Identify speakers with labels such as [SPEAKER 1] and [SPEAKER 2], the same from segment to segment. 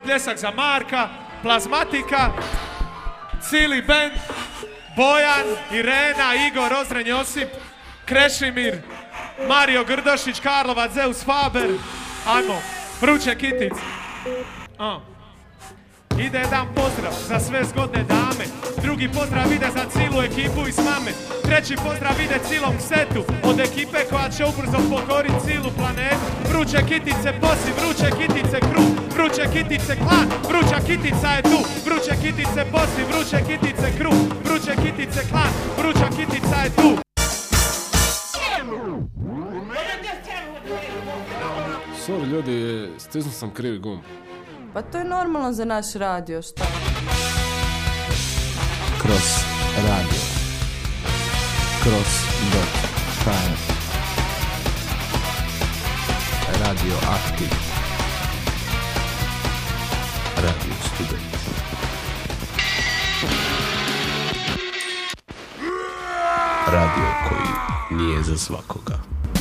[SPEAKER 1] Pljesak za Marka, Plazmatika, cijeli band, Bojan, Irena, Igor, Ozren Josip, Krešimir, Mario Grdošić, Karlovac, Zeus Faber. Ajmo, vruće kitic. Ide jedan pozdrav za sve zgodne dame. Drugi pozdrav ide za cijelu ekipu iz mame. Treći pozdrav ide cijelom setu od ekipe koja će ubrzo pokoriti cijelu planetu. Vruće kitice posi, vruće kitice krug, vruće kitice klan, vruća kitica je tu. Vruće kitice posi, vruće kitice krug, vruće kitice klan, vruća kitica je tu.
[SPEAKER 2] Sorry ljudi, stisnuo sam krivi gumb.
[SPEAKER 3] Pa to je normalno za naš radio, šta?
[SPEAKER 4] Kroz radio. Kroz.hr Radio Aktiv. Radio Student. Radio koji nije za svakoga.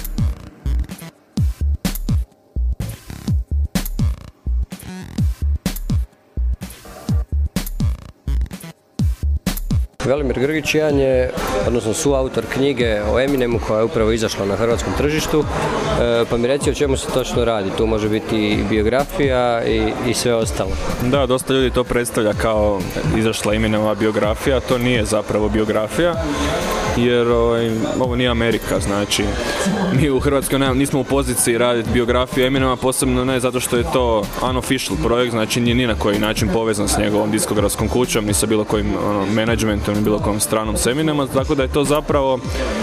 [SPEAKER 5] Velimir Grgić jedan je, odnosno suautor knjige o Eminemu koja je upravo izašla na hrvatskom tržištu, pa mi reci o čemu se točno radi. Tu može biti i biografija i sve ostalo.
[SPEAKER 6] Da, dosta ljudi to predstavlja kao izašla Eminemova biografija, to nije zapravo biografija, jer ovo nije Amerika, znači mi u Hrvatskoj nismo u poziciji raditi biografiju Eminema, posebno ne zato što je to unofficial projekt, znači nije ni na koji način povezan s njegovom diskografskom kućom, ni sa bilo kojim menadžmentom, ni bilo kojom stranom s Eminema, tako da je to zapravo,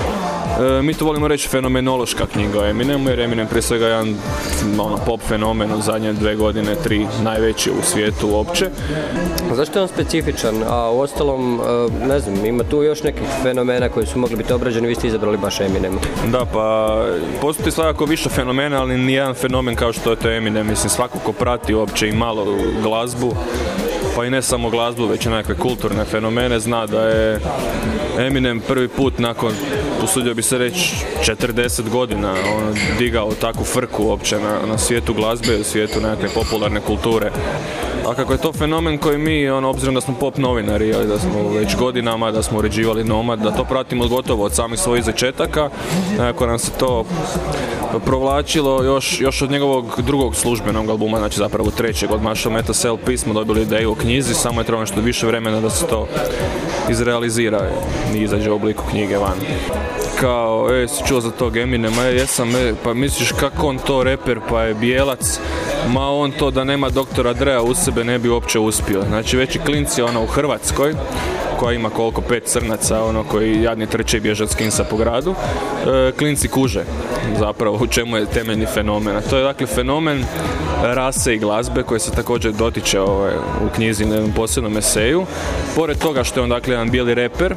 [SPEAKER 6] mi to volimo reći, fenomenološka knjiga o Eminemu, jer Eminem prije svega jedan pop fenomen u zadnje 2 godine, 3 najveći u svijetu uopće.
[SPEAKER 5] Zašto je on specifičan? A u ostalom, ne znam, ima tu još nekih fenomena koji su mogli biti obrađeni, vi ste izabrali baš Eminem.
[SPEAKER 6] Da, pa postoji svakako više fenomena, ali nijedan fenomen kao što je to Eminem. Mislim, svako ko prati uopće i malo glazbu, pa i ne samo glazbu, već i nekakve kulturne fenomene, zna da je Eminem prvi put nakon, usudio bi se reći, 40 godina digao takvu frku uopće na svijetu glazbe, u svijetu nekakve popularne kulture. A kako je to fenomen koji mi, obzirom da smo pop novinari, ali da smo već godinama, da smo uređivali Nomad, da to pratimo gotovo od samih svojih začetaka, nekako nam se to provlačilo još od njegovog drugog službenog albuma, znači zapravo trećeg, od Marshall Mathers LP smo dobili ideju o knjizi, samo je trebalo nešto više vremena da se to izrealizira i izađe u obliku knjige van. Kao, si čuo za tog Eminema, jesam, pa misliš kako on to reper, pa je bijelac, ma on to da nema doktora Drea u sebe ne bi uopće uspio. Znači veći klinci u Hrvatskoj, koja ima koliko 5 crnaca, koji jadni trče i bježe od skinsa po gradu, klinci kuže zapravo u čemu je temeljni fenomen. A to je dakle fenomen rase i glazbe koji se također dotiče u knjizi na jednom posebnom eseju. Pored toga što je on dakle jedan bijeli reper,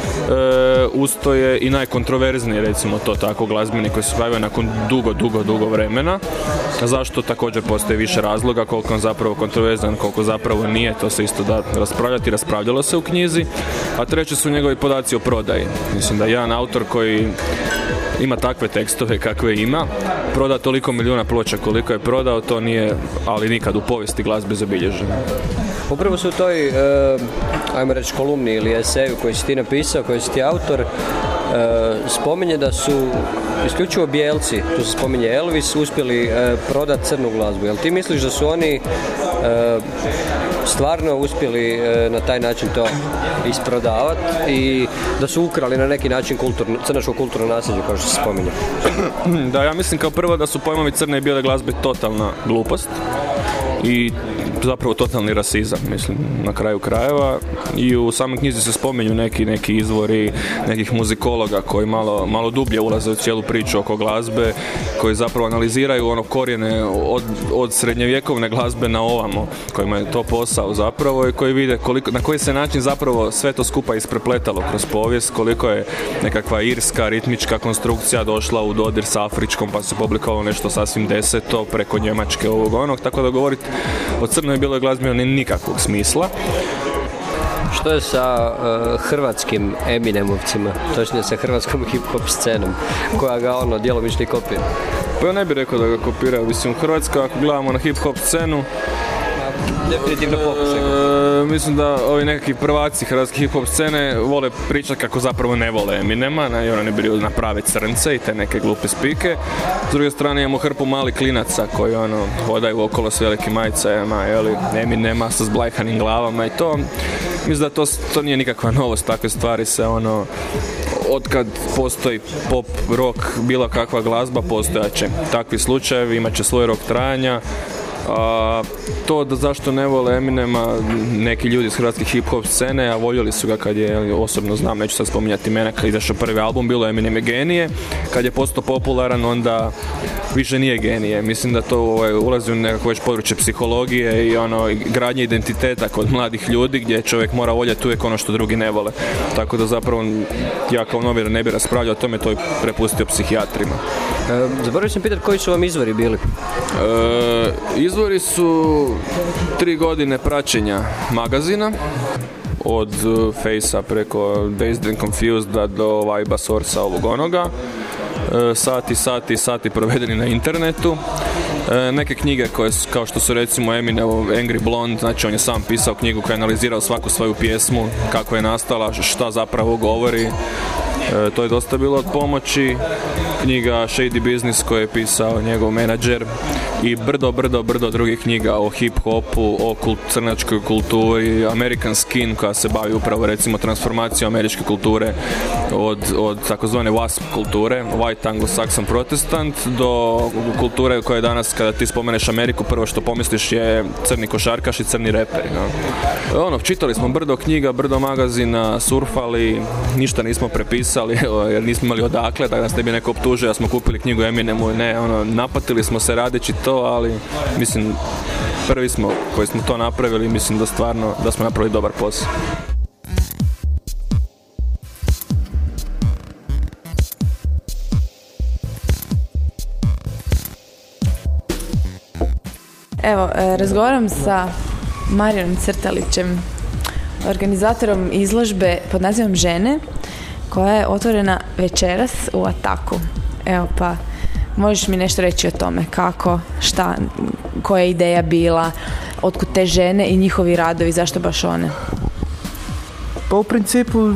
[SPEAKER 6] usto je i najkontroverzniji, recimo to tako, glazbeni koji se pojavio nakon dugo vremena. Zašto? Također postoji više razloga, koliko on zapravo kontroverzan, koliko zapravo nije, to se isto da raspravljati, raspravljalo se u knjizi. A treće su njegovi podaci o prodaji. Mislim da jedan autor koji ima takve tekstove kakve ima, proda toliko milijuna ploča koliko je prodao, to nije, ali nikad u povijesti glazbe zabilježeno.
[SPEAKER 5] Upravo su u toj, ajmo reći, kolumni ili eseju koji si ti napisao, koji si ti autor, spominje da su isključivo bijelci, tu se spominje Elvis, uspjeli prodati crnu glazbu. Jel ti misliš da su oni stvarno uspjeli na taj način to isprodavati i da su ukrali na neki način crnačko kulturno nasljeđe, kao što se spominje?
[SPEAKER 6] Da, ja mislim kao prvo da su pojmovi crne i bijele glazbe totalna glupost i zapravo totalni rasizam, mislim, na kraju krajeva. I u samoj knjizi se spominju neki izvori nekih muzikologa koji malo dublje ulaze u cijelu priču oko glazbe, koji zapravo analiziraju korijene od srednjevjekovne glazbe na ovamo, kojima je to posao zapravo i koji vide na koji se način zapravo sve to skupa isprepletalo kroz povijest, koliko je nekakva irska ritmička konstrukcija došla u dodir s afričkom, pa se publikovalo nešto sasvim deseto preko njemačke ovog onog, tako da govoriti o crnoj i bijeloj glazbi nema nikakvog smisla.
[SPEAKER 5] Što je sa hrvatskim Eminemovcima, točnije sa hrvatskom hip-hop scenom, koja ga djelomično kopira?
[SPEAKER 6] Pa ja ne bih rekao da ga kopira, mislim, Hrvatska, ako gledamo na hip-hop scenu,
[SPEAKER 5] definitivno pokušaj.
[SPEAKER 6] Mislim da ovi nekakvi prvaci hrvatske hip-hop scene vole pričati kako zapravo ne vole Eminema, i oni bi naprave crnce i te neke glupe spike. S druge strane imamo hrpu malih klinaca koji hodaju okolo s velikim majicama, Eminema sa zblajhanim glavama i to. Mislim da to nije nikakva novost, takve stvari se otkad postoji pop, rock, bilo kakva glazba, postojaće takvi slučajevi, imat će svoj rok trajanja. To da zašto ne vole Eminema neki ljudi iz hrvatske hip-hop scene, a voljeli su ga kad je, osobno znam, neću sad spominjati imena, kad je izašao prvi album, bilo Eminem je genije, kad je postao popularan onda više nije genije. Mislim da to ulazi u nekako već područje psihologije i gradnje identiteta kod mladih ljudi gdje čovjek mora voljeti uvijek ono što drugi ne vole. Tako da zapravo ja kao novinar ne bi raspravljao o tome, to je prepustio psihijatrima.
[SPEAKER 5] Zaboravio sam pitati koji su vam izvori bili?
[SPEAKER 6] Izvori su 3 godine praćenja magazina, od Face-a preko Dazed and Confused do Vibe-a, Source-a, ovog onoga. Sati provedeni na internetu. Neke knjige koje su, kao što su recimo Eminemov Angry Blonde, znači on je sam pisao knjigu koja je analizirao svaku svoju pjesmu, kako je nastala, šta zapravo govori. To je dosta bilo od pomoći. Knjiga Shady Business koju je pisao njegov menadžer i brdo drugih knjiga o hip-hopu, o crnačkoj kulturi, American Skin koja se bavi upravo recimo transformacijom američke kulture od takozvane WASP kulture, White Anglo-Saxon Protestant, do kulture koja je danas, kada ti spomeneš Ameriku, prvo što pomisliš je crni košarkaš i crni reperi. Čitali smo brdo knjiga, brdo magazina, surfali, ništa nismo prepisali jer nismo imali odakle, da nas ne bi neko optužio da smo kupili knjigu Eminemu, napatili smo se radeći to, ali mislim prvi smo koji smo to napravili, mislim da stvarno da smo napravili dobar posao.
[SPEAKER 3] Evo, razgovaram sa Marijanom Crtalićem, organizatorom izložbe pod nazivom Žene, koja je otvorena večeras u Ataku. Evo pa, možeš mi nešto reći o tome, kako, šta, koja je ideja bila, otkud te žene i njihovi radovi, zašto baš one?
[SPEAKER 7] Pa u principu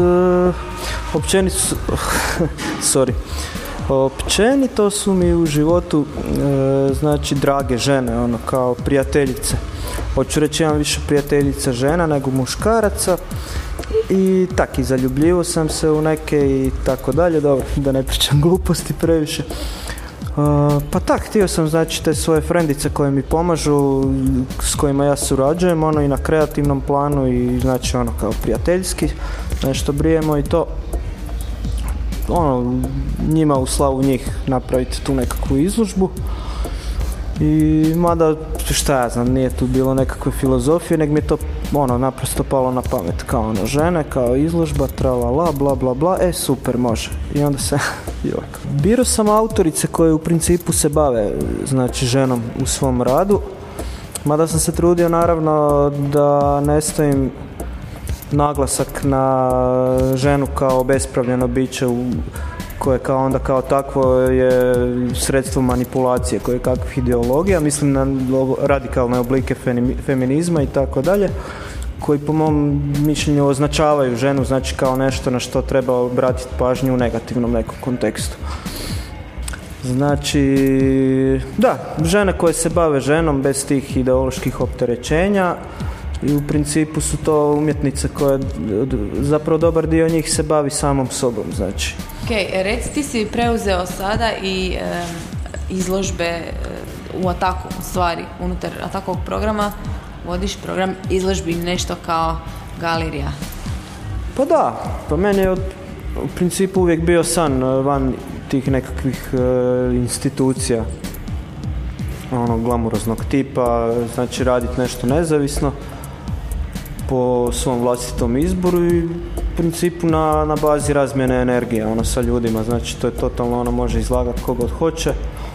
[SPEAKER 7] općenito su mi u životu znači drage žene, kao prijateljice. Hoću reći, imam više prijateljica žena nego muškaraca i tak, i zaljubljivo sam se u neke i tako dalje, dobro, da ne pričam gluposti previše. Pa tak, htio sam znači te svoje frendice koje mi pomažu, s kojima ja surađujem, i na kreativnom planu i znači kao prijateljski, nešto brijemo i to. Njima u slavu njih napraviti tu nekakvu izložbu. I mada, šta ja znam, nije tu bilo nekakve filozofije, nego mi je to naprosto palo na pamet, kao žene, kao izložba, tralala, bla bla bla, super, može. I onda se, birao sam autorice koje u principu se bave, znači, ženom u svom radu, mada sam se trudio naravno da ne stavim naglasak na ženu kao obespravljeno biće koje kao onda kao takvo je sredstvo manipulacije koje kakvih ideologija, mislim na radikalne oblike feminizma i tako dalje, koji po mom mišljenju označavaju ženu, znači kao nešto na što treba obratiti pažnju u negativnom nekom kontekstu. Znači, da, žene koje se bave ženom bez tih ideoloških opterećenja, i u principu su to umjetnice koje, zapravo dobar dio njih se bavi samom sobom, znači.
[SPEAKER 3] Ok, reci, ti si preuzeo sada i izložbe u Ataku, u stvari, unutar Atakovog programa, vodiš program izložbi, nešto kao galerija.
[SPEAKER 7] Pa da, pa meni je u principu uvijek bio san van tih nekakvih institucija, glamuroznog tipa, znači raditi nešto nezavisno po svom vlastitom izboru i u principu na bazi razmjene energije sa ljudima, znači to je totalno, može izlagati kogod hoće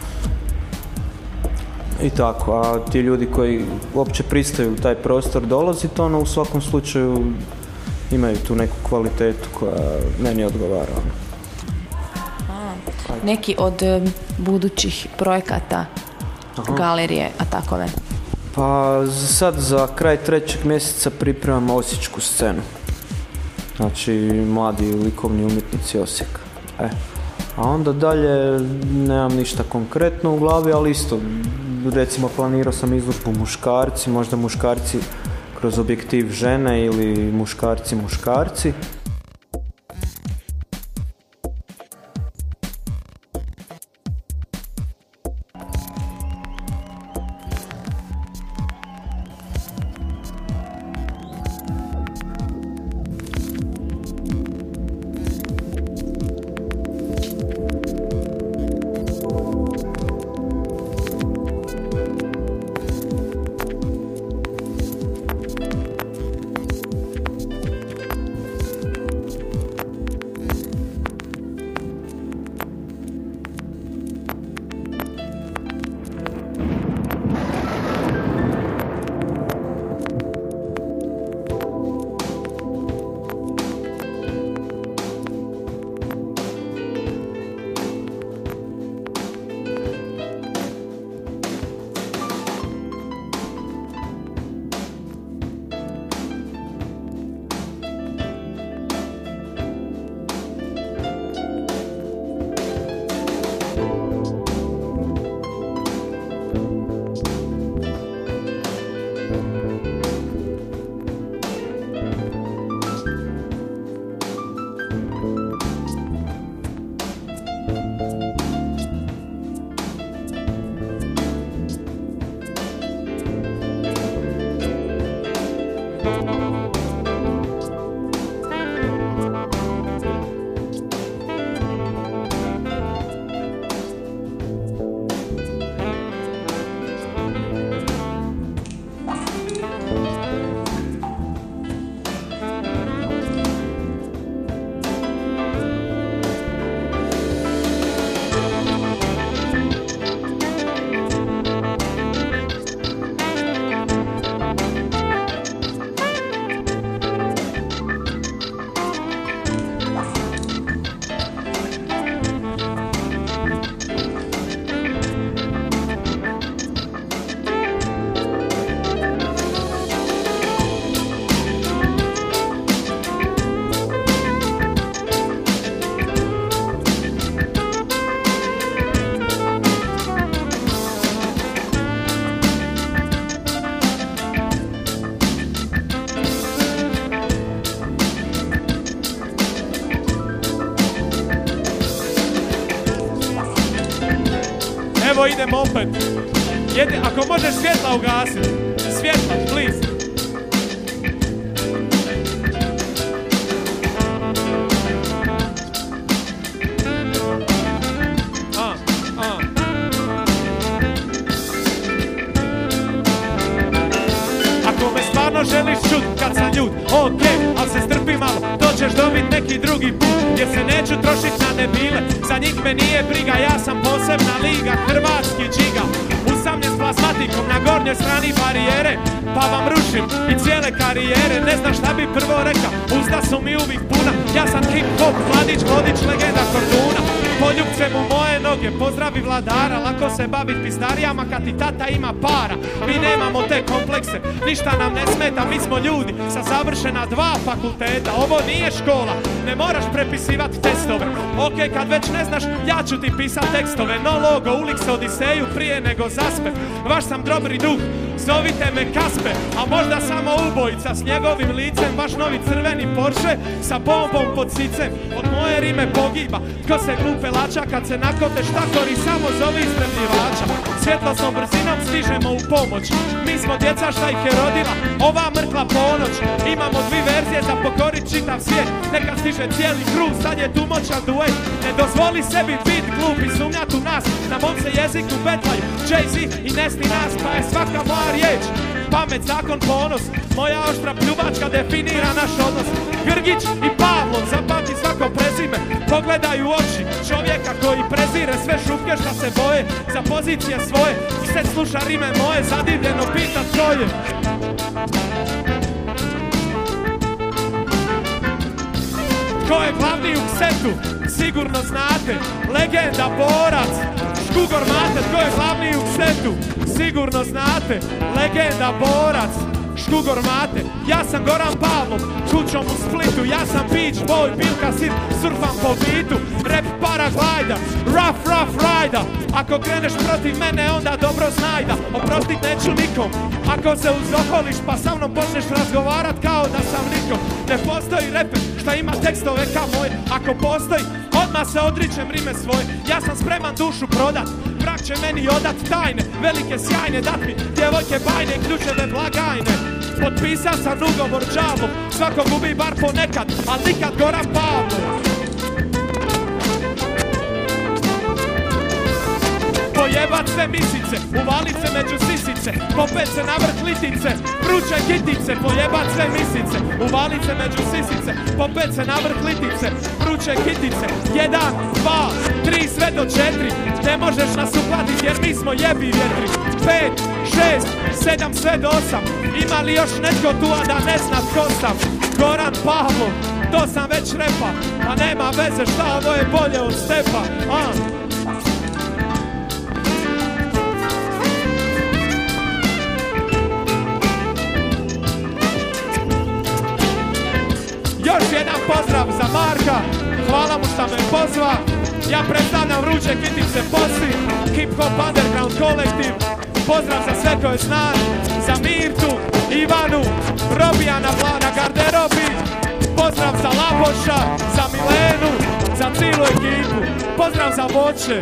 [SPEAKER 7] i tako, a ti ljudi koji uopće pristaju u taj prostor dolaziti, u svakom slučaju imaju tu neku kvalitetu koja meni odgovara.
[SPEAKER 3] Neki od budućih projekata galerije Atakove?
[SPEAKER 7] Pa sad za kraj 3. mjeseca pripremam osječku scenu. Znači mladi likovni umjetnici Osijeka. A onda dalje nemam ništa konkretno u glavi, ali isto, recimo planirao sam izložbu muškarci, možda muškarci kroz objektiv žene ili muškarci.
[SPEAKER 1] Evo idemo opet. Ako možeš svjetla ugasiti. Svjetla, please. Ako me stvarno želiš čut kad sam ljut, ok, ali se strpi malo, to ćeš dobit neki drugi put, jer se neću trošit na debile, za njih me nije briga, ja sam posebna liga, hrvatski džiga, usamljen s plazmatikom na gornjoj strani barijere, pa vam rušim i cijele karijere, ne znam šta bi prvo rekao, usta su mi uvijek puna, ja sam hip-hop, mladić, vodič, legenda Korduna, poljubcem u moje noge, pozdravi vladara, lako se bavit pistarijama kad ti tata ima para, mi nemamo te komplekse, ništa nam ne smeta, mi smo ljudi sa završena 2 fakulteta, ovo nije škola, ne moraš prepisivat testove, ok, kad već ne znaš, ja ću ti pisat tekstove, no logo, Ulix Odiseju prije nego zaspe, vaš sam dobri duh, zovite me Kaspe, a možda samo ubojica s njegovim licem, vaš novi crveni Porsche sa bombom pod sicem, od moje rime pogiba, ko se glupe lača, kad se nakote štakori, samo zovi istrpljivača, svjetlosnom brzinom stižemo u pomoć, mi smo djeca šta ih je rodila, ova mrtva ponoć, imamo 2 verzije za pokorit čitav svijet, neka stiže cijeli krug, sad je tu moćan duet, ne dozvoli sebi bit glup i sumnjat u nas, na mom se jeziku betlaju, Jay-Z i Nesti nas, pa je svaka moja riječ, pamet, zakon, ponos, moja oštra pljuvačka definira naš odnos, Grgić i Pavlov, zapamti svako prezime, pogledaj u oči čovjeka koji prezire sve šupke šta se boje, za pozicije svoje, sve sluša rime moje, zadivljeno pita tko je. Ko je glavni u setu, sigurno znate, legenda, borac, Škugor Mate, tko je glavni u setu? Sigurno znate, legenda borac. Škugor Mate, ja sam Goran Pavlov, kućom u Splitu, ja sam Beach Boy, Bilka Sir, surfam po bitu, rap paraglajda, rough rider. Ako kreneš protiv mene, onda dobro znaj da oprostit neću nikom. Ako se uzoholiš pa sa mnom počneš razgovarat kao da sam nikom. Ne postoji reper šta ima tekstove kao moje. Ako postoji, odmah se odričem rime svoje. Ja sam spreman dušu prodat, brak će meni odat tajne, velike sjajne, dat mi djevojke bajne, ključeve blagajne. Potpisao sam ugovor džavom, svako gubi bar ponekad, al nikad Goran Pavlov. Pojebat sve misice, uvalit se među sisice, popet se na vrh litice, vruće kitice. Pojebat sve misice, uvalit se među sisice, popet se na vrh litice, vruće kitice. 1, 2, 3 sve do 4, ne možeš nas uplatit jer mi smo jebi vjetri. 5, 6, 7 sve do 8, ima li još netko tu a da ne zna tko sam? Goran Pavlov, to sam već repa, a nema veze šta ovo je bolje od stepa. Još jedan pozdrav za Marka, hvala mu šta me pozva. Ja predstavljam vruće kitice posi, hip hop underground kolektiv. Pozdrav za sve koje znam, za Mirtu, Ivanu, Robijana na garderobi. Pozdrav za Laboša, za Milenu, za cijelu ekipu. Pozdrav za Voće.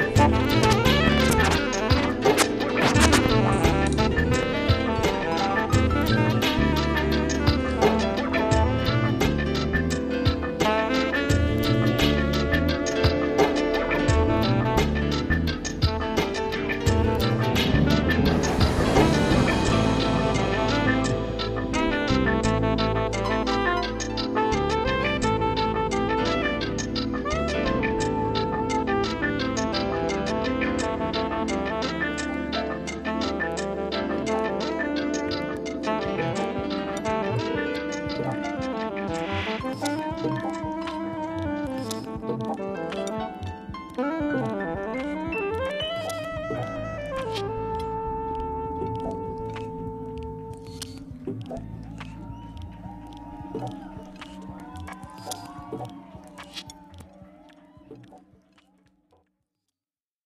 [SPEAKER 8] Thank you.